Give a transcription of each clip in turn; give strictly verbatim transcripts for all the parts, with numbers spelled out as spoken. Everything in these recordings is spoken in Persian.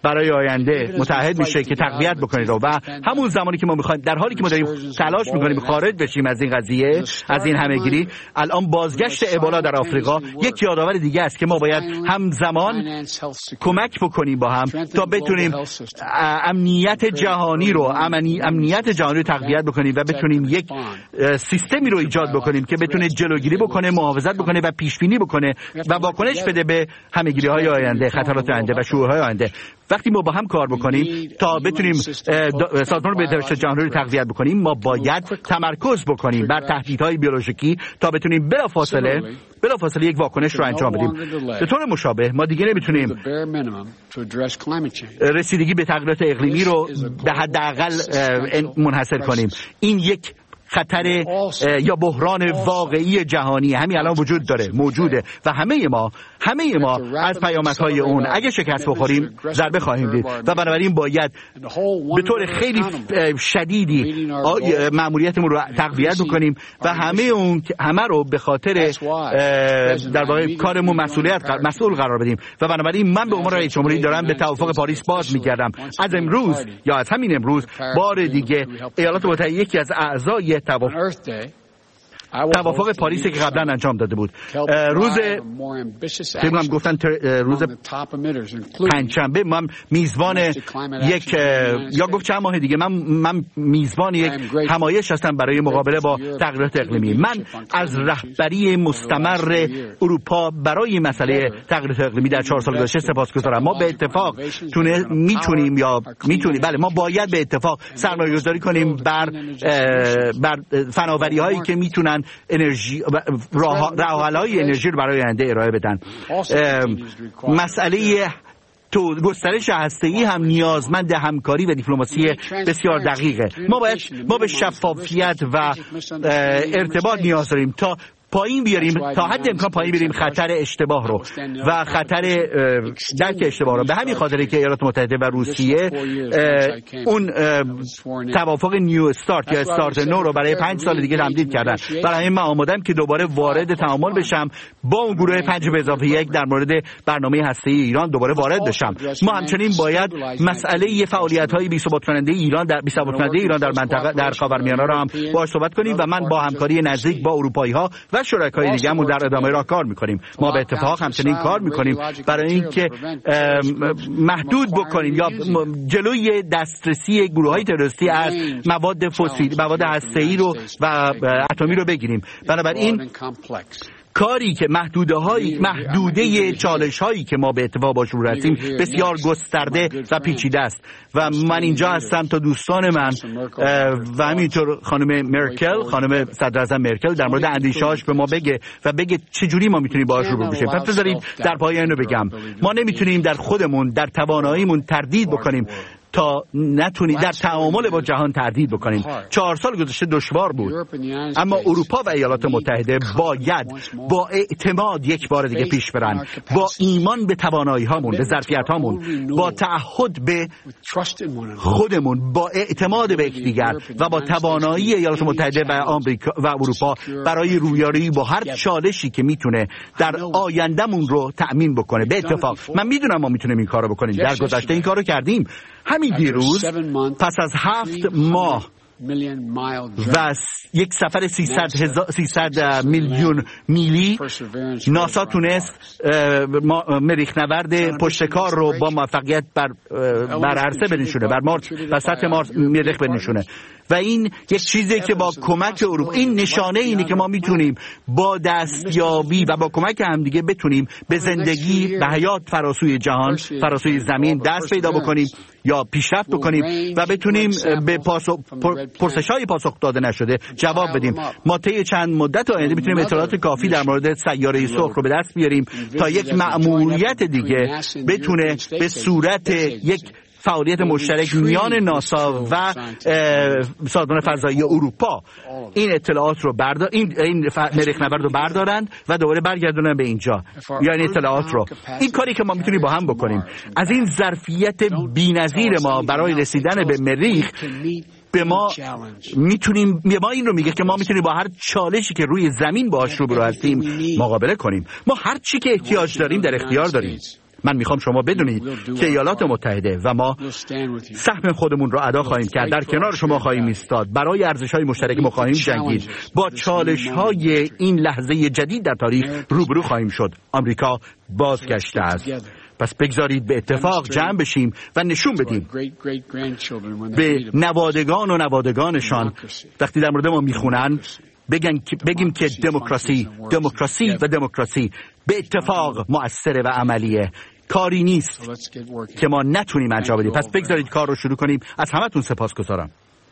برای آینده متحد میشه که تقویت بکنه رو و همون زمانی که ما میخوایم، در حالی که ما داریم تلاش میکنیم خارج بشیم از این قضیه، از این همهگیری، الان بازگشت ابولا در آفریقا یک یادآور دیگه است که ما باید همزمان کمک بکنیم با هم تا بتونیم امنیت جهانی رو امنیت جهانی رو تقویت بکنیم و بتونیم یک سیستمی رو ایجاد بکنیم که بتونه جلوگیری بکنه، محافظت بکنه و پیش بینی بکنه و واکنش بده به همهگیری‌های آینده، خطرات آینده و شیوع‌های آینده. وقتی ما با هم کار بکنیم تا بتونیم سازمان بهداشت جهانی رو تقویت بکنیم، ما باید تمرکز بکنیم بر تهدیدهای بیولوژیکی تا بتونیم بلافاصله بلافاصله یک واکنش رو انجام بدیم. به طور مشابه ما دیگه نمیتونیم رسیدگی به تغییرات اقلیمی رو به حداقل منحصر کنیم. این یک خطر یا بحران واقعی جهانی همین الان وجود داره، موجوده و همه ما همه ما از پیامدهای اون اگه شکست بخوریم ضربه خواهیم دید و بنابراین باید به طور خیلی شدیدی مأموریتمون رو تقویت بکنیم و همه اون همه رو به خاطر در واقع کارمون مسئولیت مسئول قرار بدیم و بنابراین من به عنوان رئیس جمهوری دارم به توافق پاریس باز می‌گردم. از امروز یا از همین امروز بار دیگه ایالات متحده یکی از اعضای توافق توافق پاریس که قبلا انجام داده بود، روز فکر هم گفتن روز پنجشنبه من میزبان یک یا گفت چند ماه دیگه من من میزبان یک همایش هستم برای مقابله با تغییرات اقلیمی. من از رهبری مستمر اروپا برای مسئله تغییرات اقلیمی در چهار سال گذشته سپاسگزارم. ما به اتفاق تونه میتونیم یا میتونیم بله ما باید به اتفاق سرمایه‌گذاری کنیم بر بر فناوری‌هایی که میتونن انرژی راه‌حل‌های انرژی رو برای آینده ارائه بدن. مسئله تو گسترش هسته‌ای هم نیازمند همکاری و دیپلماسی بسیار دقیقه. ما باید ما به شفافیت و ارتباط نیاز داریم تا پایین بیاریم، تا حد امکان پایین بیاریم خطر اشتباه رو و خطر درک اشتباه رو. به همین خاطره که ایالات متحده و روسیه اون توافق نیو استارت یا استارت نو رو برای پنج سال دیگه تمدید کردن. برای من آمادم که دوباره وارد تعامل بشم با اون گروه پنج به اضافه یک در مورد برنامه هسته‌ای ایران دوباره وارد بشم. ما همچنین باید مسئله فعالیت‌های بی‌ثبات کننده ایران در بی‌ثبات کننده ایران در منطقه در خاورمیانه رو هم باهاش صحبت کنیم و من با همکاری نزدیک با اروپایی‌ها و شرکای دیگه‌مون در ادامه راه کار می‌کنیم. ما به اتفاق همچنین کار می‌کنیم برای اینکه محدود بکنیم یا جلوی دسترسی گروه‌های تروریستی از مواد فسیل، مواد هسته‌ای رو و اتمی رو بگیریم. بنابراین کاری که محدوده های محدوده چالش هایی که ما به اتفاق باش رو هستیم بسیار گسترده و پیچیده است و من اینجا هستم تا دوستان من و همینطور خانم مرکل خانم صدر اعظم مرکل در مورد اندیشه‌هاش به ما بگه و بگه چه جوری ما میتونیم باهاش رو بشیم. پس بذارید در پایان اینو بگم، ما نمیتونیم در خودمون در تواناییمون تردید بکنیم تا نتونیم در تعامل با جهان تردید بکنیم. چهار سال گذشته دشوار بود، اما اروپا و ایالات متحده باید با اعتماد یک بار دیگه پیش برن، با ایمان به توانایی هامون، به ظرفیت هامون، با تعهد به خودمون، با اعتماد به یکدیگر و با توانایی ایالات متحده و آمریکا و اروپا برای رویارویی با هر چالشی که میتونه در آیندهمون رو تأمین بکنه. به اتفاق من میدونم ما میتونیم این کارو بکنیم، در گذشته این کارو کردیم. همین دیروز پس از هفت ماه و یک سفر سیصد میلیون میلی ناسا تونست مریخ نورد پشتکار رو با موفقیت بر بر عرصه بنشونه، بر مارس بر سطح مارس مریخ بنشونه و این یک چیزی که با کمک اروپا، این نشانه اینه که ما میتونیم با دستیابی و با کمک همدیگه بتونیم به زندگی به حیات فراسوی جهان، فراسوی زمین دست پیدا بکنیم یا پیشرفت بکنیم و بتونیم به پرسش‌های پاسخ داده نشده جواب بدیم. ما طی چند مدت آینده میتونیم اطلاعات کافی در مورد سیاره سرخ رو به دست بیاریم تا یک مأموریت دیگه بتونه به صورت یک فعالیت مشترک میان ناسا و سازمان فضایی اروپا این اطلاعات رو بردار این این مریخ نورد رو بردارن و دوباره برگردونن به اینجا، یعنی اطلاعات رو. این کاری که ما میتونیم با هم بکنیم از این ظرفیت بی‌نظیر ما برای رسیدن به مریخ به ما میتونیم به ما این رو میگه که ما میتونیم با هر چالشی که روی زمین باهاش روبرو هستیم مقابله کنیم. ما هر چی که احتیاج داریم در اختیار داریم. من میخوام شما بدونید که ایالات متحده و ما سهم خودمون رو ادا خواهیم کرد، در کنار شما خواهیم ایستاد، برای ارزش‌های مشترک ما خواهیم جنگید، با چالش‌های این لحظه جدید در تاریخ روبرو خواهیم شد. آمریکا بازگشته است. پس بگذارید به اتفاق جمع بشیم و نشون بدیم به نوادگان و نوادگانشان وقتی در مورد ما میخونن بگن بگیم که دموکراسی دموکراسی و دموکراسی به اتفاق مؤثره و عملیه، کاری نیست که ما نتونیم انجام بدیم. پس بگذارید کار رو شروع کنیم. از همتون سپاسگزارم.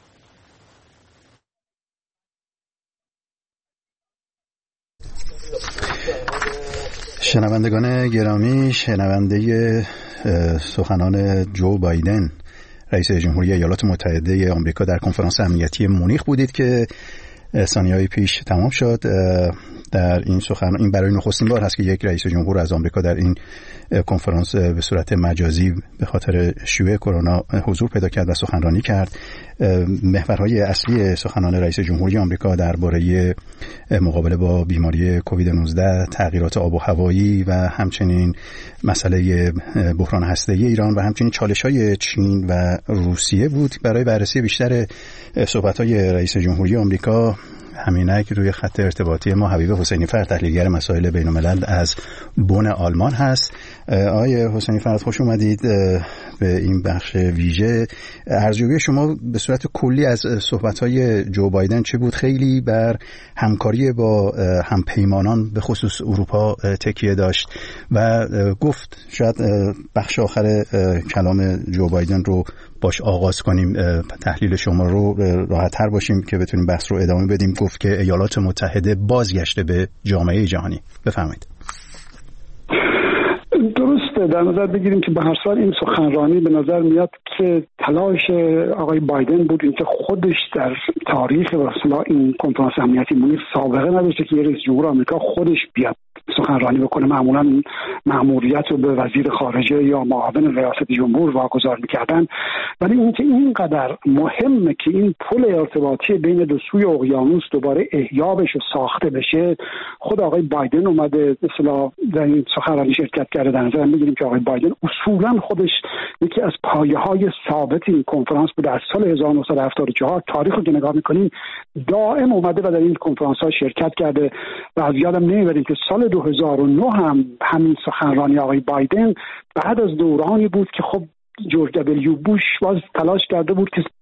شنوندگان گرامی، شنونده سخنان جو بایدن رئیس جمهوری ایالات متحده آمریکا در کنفرانس امنیتی مونیخ بودید که ثانیه‌های پیش تمام شد. در این سخن این برای نخستین بار هست که یک رئیس جمهور از آمریکا در این کنفرانس به صورت مجازی به خاطر شیوع کرونا حضور پیدا کرد و سخنرانی کرد. محورهای اصلی سخنان رئیس جمهوری آمریکا درباره مقابله با بیماری کووید نوزده، تغییرات آب و هوایی و همچنین مسئله بحران هسته‌ای ایران و همچنین چالش‌های چین و روسیه بود. برای بررسی بیشتر صحبت‌های رئیس جمهوری آمریکا همینک روی خط ارتباطی ما حبیب حسینی فرد، تحلیلگر مسائل بین‌الملل از بن آلمان هست. آقای حسینی فرد خوش اومدید به این بخش ویژه. ارزیابی شما به صورت کلی از صحبت‌های جو بایدن چه بود؟ خیلی بر همکاری با همپیمانان به خصوص اروپا تکیه داشت و گفت شاید بخش آخر کلام جو بایدن رو باش آغاز کنیم، تحلیل شما رو راحت‌تر باشیم که بتونیم بحث رو ادامه بدیم. گفت که ایالات متحده بازگشته به جامعه جهانی. بفرمایید. درسته، در نظر بگیریم که به هر حال این سخنرانی به نظر میاد که تلاش آقای بایدن بود اینکه خودش در تاریخ اصلا این کنفرانس امنیتی مونیخ سابقه نداشته که یه رئیس جمهور آمریکا خودش بیاد سخنرانی بکنه. معمولا مأموریت رو به وزیر خارجه یا معاون ریاست جمهور واگذار میکردن، ولی اینکه اینقدر مهمه که این پل ارتباطی بین دو سوی اقیانوس دوباره احیا بشه، ساخته بشه، خود آقای بایدن اومده مثلا در این سخنرانی شرکت کرده. در نظر میگیریم که آقای بایدن اصولا خودش یکی از پایه‌های ثابت این کنفرانس بوده. از سال هزار و نهصد و هفتاد و چهار تاریخ رو که نگاه میکنیم دائم اومده و در این کنفرانس ها شرکت کرده و از یادم نمیبریم که سال دو هزار و نه هم همین سخنرانی آقای بایدن بعد از دورانی بود که خب جورج دبلیو بوش باز تلاش کرده بود که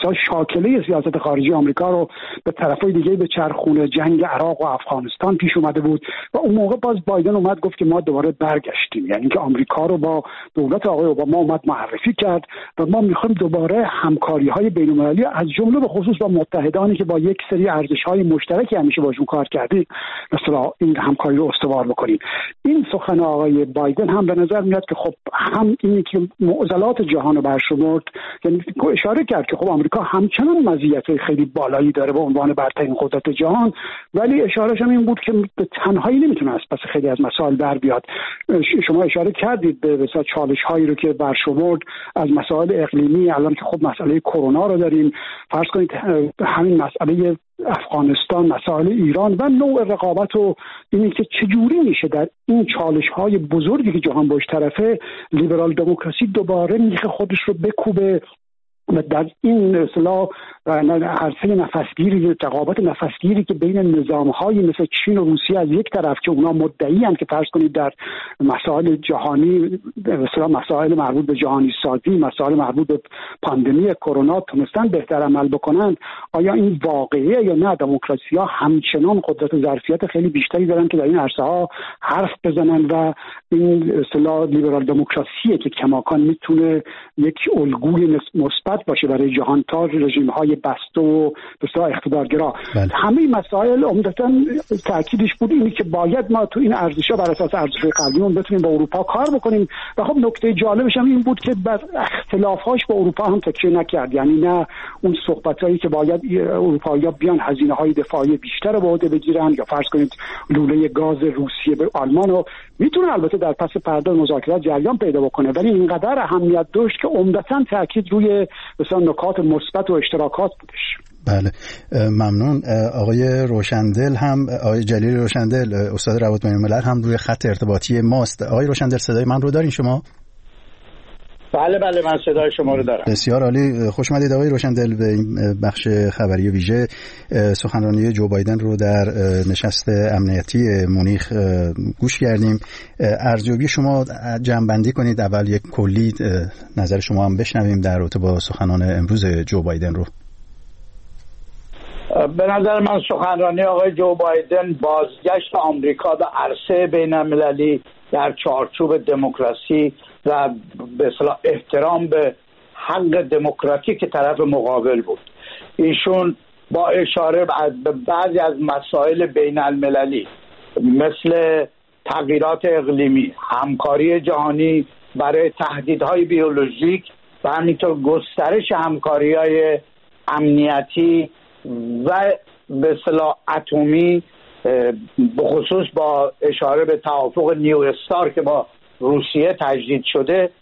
شاکله سیاست خارجی آمریکا رو به طرفای دیگه به چرخونه، جنگ عراق و افغانستان پیش اومده بود و اون موقع باز بایدن اومد گفت که ما دوباره برگشتیم، یعنی که آمریکا رو با دولت آقای اوباما اومد معرفی کرد و ما میخوایم دوباره همکاری‌های بین‌المللی از جمله به خصوص با متحدانی که با یک سری ارزش‌های مشترکی همیشه باشون کار کردیم مثلا این همکاری رو استوار بکنیم. این سخن آقای بایدن هم به نظر میاد که خب هم اینی که معضلات جهان رو برشمرد، یعنی اشاره کرد که خب آمریکا همچنان مزیت‌های خیلی بالایی داره به عنوان برترین قدرت جهان، ولی اشارهش هم این بود که به تنهایی نمیتونه از پس خیلی از مسائل در بیاد. شما اشاره کردید به مثلا چالش‌هایی رو که برشمرد از مسائل اقلیمی، الان که خب مسئله کرونا رو داریم، فرض کنید همین مسئله افغانستان، مسائل ایران و نوع رقابت و اینی که چجوری میشه در این چالش‌های بزرگی که جهان باش طرفه لیبرال دموکراسی دوباره میخه خودش رو بکوبه و در این اصطلاح عرصه نفسگیری، رقابت نفسگیری که بین نظام‌های مثل چین و روسیه از یک طرف که اونا مدعی‌اند که فرض کنید در مسائل جهانی، مثلا مسائل مربوط به جهانی سازی، مسائل مربوط به پاندمی کرونا تونستن بهتر عمل بکنند، آیا این واقعیه یا نه؟ دموکراسی‌ها همچنان قدرت ظرفیت خیلی بیشتری دارن که در این عرصه‌ها حرف بزنن و این اصطلاح لیبرال دموکراسیه که کماکان میتونه یک الگوی مثبت باشه برای جهان تا رژیم‌های بسته و بسیار اقتدارگرا. بله. همه مسائل عمدتاً تاکیدش بود اینی که باید ما تو این ارزش‌ها بر اساس ارزش‌های قبلیمون بتونیم با اروپا کار بکنیم و خب نکته جالبش هم این بود که بر اختلاف‌هاش با اروپا هم تکیه نکرد، یعنی نه اون صحبتایی که باید اروپایی‌ها بیان هزینه‌های دفاعی بیشتر رو به عهده بگیرن یا فرض کنید لوله گاز روسیه به آلمان رو میتونه البته در پس پرده مذاکرات جریان پیدا بکنه، ولی اینقدر اهمیت داشت که عمدتاً تاکید روی بسیار نکات مثبت و اشتراکات بودش. بله ممنون. آقای روشندل هم آقای جلیل روشندل استاد روابط بین الملل هم روی خط ارتباطی ماست. آقای روشندل صدای من رو دارین شما؟ بله بله من صدای شما رو دارم. بسیار عالی. خوش اومدید آقای روشندل به این بخش خبری ویژه. سخنرانی جو بایدن رو در نشست امنیتی مونیخ گوش کردیم. ارزیابی شما جمع‌بندی کنید، اول یک کلی نظر شما هم بشنویم در رابطه با سخنان امروز جو بایدن رو. به نظر من سخنرانی آقای جو بایدن بازگشت آمریکا به عرصه بین‌المللی در چارچوب دموکراسی و به اصطلاح احترام به حق دموکراتیک طرف مقابل بود. ایشون با اشاره به بعضی از مسائل بین‌المللی مثل تغییرات اقلیمی، همکاری جهانی برای تهدیدهای بیولوژیک و همینطور گسترش همکاری‌های امنیتی و به اصطلاح اتمی، به خصوص با اشاره به توافق نیو استار که با روسیه تجدید شده،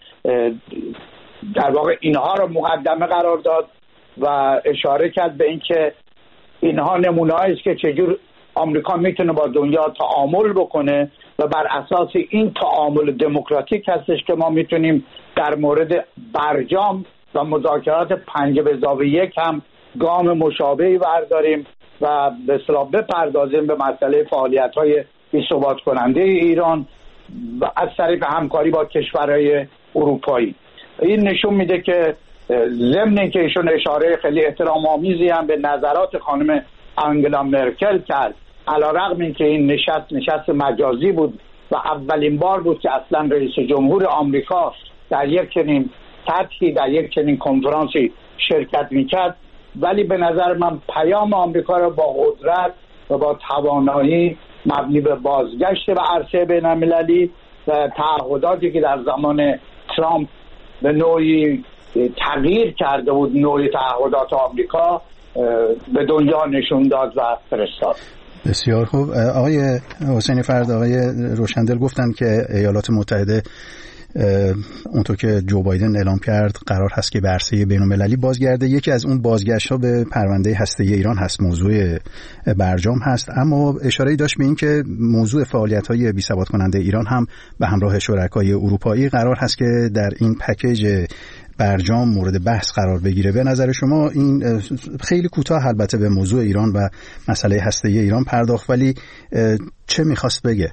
در واقع اینها رو مقدمه قرار داد و اشاره کرد به اینکه اینها نمونه‌ای است که چجور آمریکا میتونه با دنیا تعامل بکنه و بر اساس این تعامل دموکراتیک هستش که ما میتونیم در مورد برجام و مذاکرات پنج به اضافه یک هم گام مشابهی برداریم و به اصطلاح بپردازیم به مسئله فعالیت‌های بی‌ثبات کننده ایران و از طریق همکاری با کشورهای اروپایی. این نشون میده که ضمن اینکه ایشون اشاره خیلی احترام‌آمیزی هم به نظرات خانم آنگلا مرکل کرد، علی‌رغم اینکه این نشست نشست مجازی بود و اولین بار بود که اصلا رئیس جمهور آمریکا در یک چنین سطحی در یک چنین کنفرانسی شرکت میکرد، ولی به نظر من پیام آمریکا را با قدرت و با توانایی مبنی به بازگشت به عرصه بین‌المللی و تعهداتی که در زمان ترامپ به نوعی تغییر کرده بود، نوعی تعهدات آمریکا به دنیا نشون داد و فرستاد. بسیار خوب. آقای حسینی فرد، آقای روشندل گفتن که ایالات متحده اونطور که جو بایدن اعلام کرد قرار هست که به عرصه بین‌المللی بازگرده. یکی از اون بازگشت‌ها به پرونده هسته‌ای ایران هست، موضوع برجام هست، اما اشاره‌ای داشت به این که موضوع فعالیت‌های بی‌ثبات کننده ایران هم به همراه شرکای اروپایی قرار هست که در این پکیج برجام مورد بحث قرار بگیره. به نظر شما این خیلی کوتاه البته به موضوع ایران و مسئله هسته‌ای ایران پرداخت، ولی چه می‌خواست بگه؟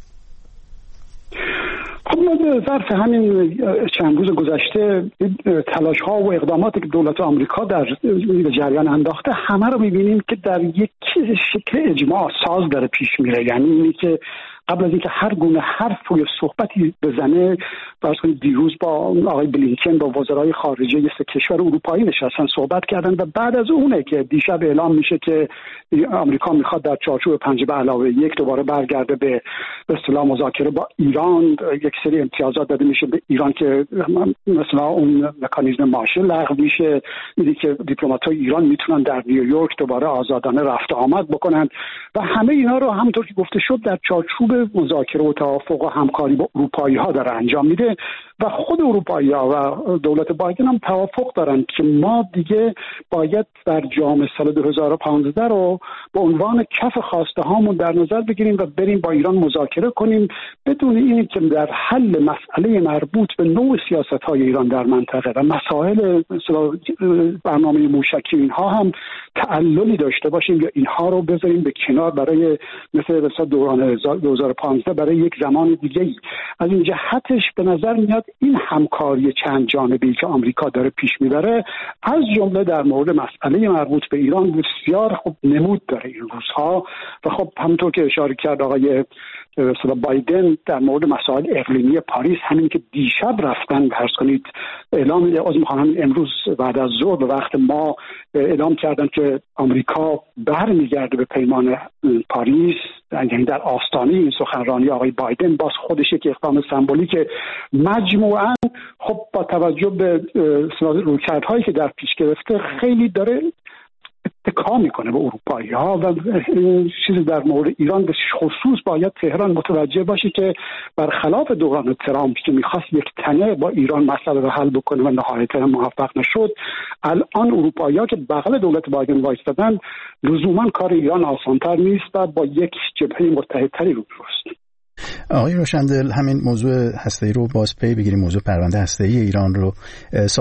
خب ما ظرف همین چند روز گذشته تلاش ها و اقداماتی که دولت آمریکا در جریان انداخته همه رو میبینیم که در یک شکل اجماع ساز داره پیش میره. یعنی اینی که قبل از اینکه هر گونه حرف و صحبتی بزنه، فرض کنید دیروز با آقای بلینکن با وزرای خارجه سه کشور اروپایی نشستن صحبت کردن و بعد از اونه که دیشب اعلام میشه که آمریکا میخواد در چارچوب پنج به علاوه یک دوباره برگرده به به اصطلاح مذاکره با ایران. یک سری امتیازات داده میشه به ایران که مثلا اون مکانیزم مارشال لغو میشه، میگه که دیپلمات‌های ایران میتونن در نیویورک دوباره آزادانه رفت و آمد بکنن و همه اینا رو همونطور که گفته شد در چارچوب مذاکره و توافق و همکاری با اروپایی ها داره انجام میده و خود اروپایی ها و دولت بایدن هم توافق دارن که ما دیگه باید برجام سال دو هزار و پانزده رو به عنوان کف خواسته هامون در نظر بگیریم و بریم با ایران مذاکره کنیم، بدون این که در حل مسئله مربوط به نوع سیاست های ایران در منطقه و مسائل برنامه موشکی اینها هم تعللی داشته باشیم یا اینها رو بذاریم به کنار برای مثل مثلا دوران دو هزار و پانزده برای یک زمان دیگه‌ای. از این جهتش به نظر میاد این همکاری چند جانبه‌ای که آمریکا داره پیش میبره از جمله در مورد مسئله مربوط به ایران بسیار خوب نمود داره این روزها و خب همونطور که اشاره کرد آقای مثلا بایدن در مورد مسائل اقلیمی پاریس، همین که دیشب رفتن فرض کنید اعلام از میخوام امروز بعد از ظهر به وقت ما اعلام کردن که آمریکا برمیگرده به پیمان پاریس، یعنی در آستانه این سخنرانی آقای بایدن باز خودش یک اقدام سمبولیک مجموعاً خب با توجه به رویکردهایی که در پیش گرفته خیلی داره اتکا میکنه به اروپایی ها. و این چیز در مورد ایران به خصوص باید تهران متوجه باشه که برخلاف دوران ترامپ که میخواست یک تنه با ایران مسئله رو حل بکنه و نهایتا موفق نشد، الان اروپایی ها که بغل دولت بایدن وایستادن لزوما کار ایران آسانتر نیست و با یک جبهه متحدتری روبروست. آقای روشندل، همین موضوع هسته‌ای رو باز پی بگیریم، موضوع پرونده هسته‌ای ایران رو.